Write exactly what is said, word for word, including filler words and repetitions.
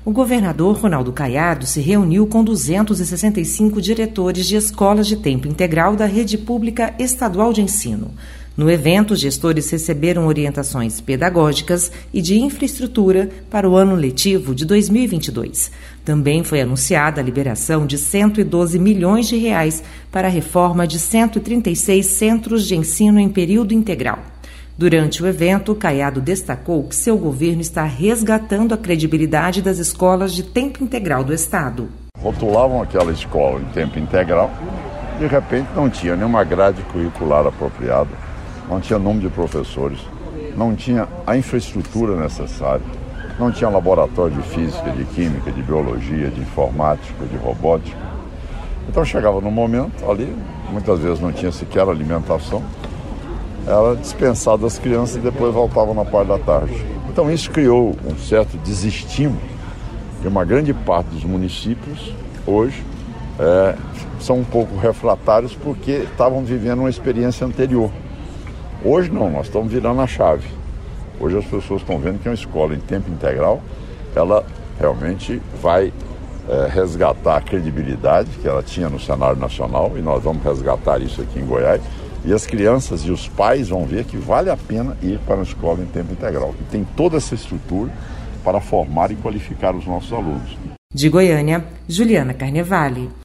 o governador Ronaldo Caiado se reuniu com duzentos e sessenta e cinco diretores de escolas de tempo integral da rede pública estadual de ensino. No evento, os gestores receberam orientações pedagógicas e de infraestrutura para o ano letivo de dois mil e vinte e dois. Também foi anunciada a liberação de cento e doze milhões de reais para a reforma de cento e trinta e seis centros de ensino em período integral. Durante o evento, Caiado destacou que seu governo está resgatando a credibilidade das escolas de tempo integral do Estado. Rotulavam aquela escola em tempo integral, de repente não tinha nenhuma grade curricular apropriada, não tinha número de professores, não tinha a infraestrutura necessária, não tinha laboratório de física, de química, de biologia, de informática, de robótica. Então chegava num momento ali, muitas vezes não tinha sequer alimentação, era dispensado das crianças e depois voltavam na parte da tarde. Então isso criou um certo desestímulo de uma grande parte dos municípios hoje é, são um pouco refratários porque estavam vivendo uma experiência anterior. Hoje não, nós estamos virando a chave. Hoje as pessoas estão vendo que uma escola em tempo integral, ela realmente vai é, resgatar a credibilidade que ela tinha no cenário nacional e nós vamos resgatar isso aqui em Goiás. E as crianças e os pais vão ver que vale a pena ir para uma escola em tempo integral, que tem toda essa estrutura para formar e qualificar os nossos alunos. De Goiânia, Juliana Carnevale.